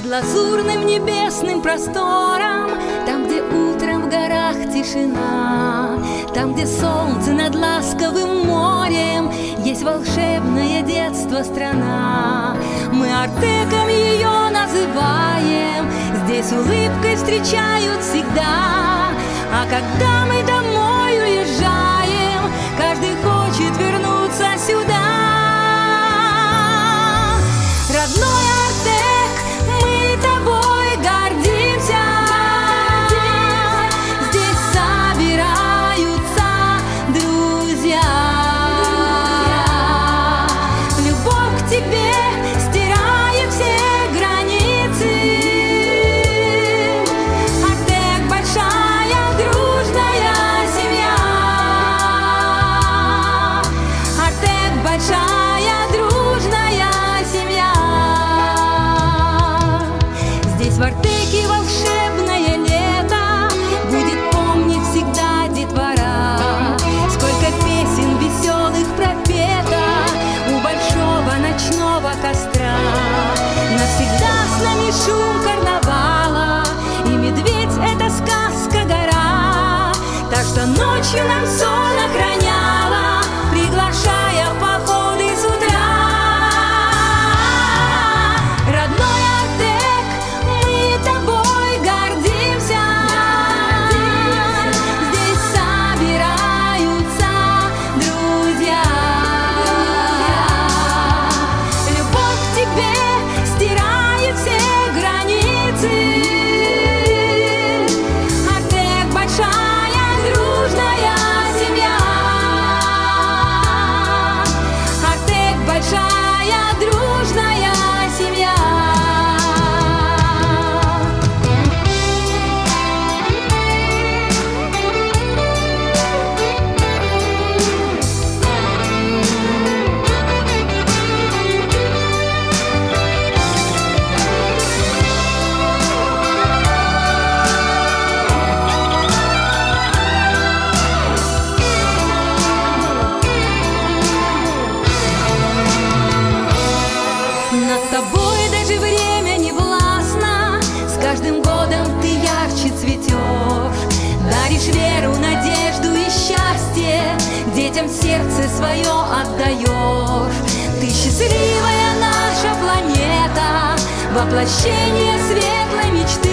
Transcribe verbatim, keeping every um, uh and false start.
Над лазурным небесным простором, там, где утром в горах тишина, там, где солнце над ласковым морем, есть волшебное детство страна. Мы Артеком ее называем, здесь улыбкой встречают всегда. А когда мы домой уезжаем, каждый хочет вернуться сюда. Родной Артек, мы тобой гордимся. Здесь собираются друзья. Любовь к тебе стирает все границы. Артек — большая дружная семья. Артек — большая дружная семья. Здесь в Артеке волшебное лето будет помнить всегда детвора. Сколько песен веселых пропето у большого ночного костра. Навсегда с нами шум карнавала, и медведь — это сказка-гора. Так что ночью нам сон охраняла, приглашая в походы с утра. Родной Артек, мы тобой гордимся. Здесь собираются друзья. Любовь к тебе стирает все границы. Артек — большая дружная семья. Артек — большая дружная семья. Над тобой даже время не властно. С каждым годом ты ярче цветешь. Даришь веру, надежду и счастье, детям сердце свое отдаешь. Ты счастливая наша планета, воплощение светлой мечты.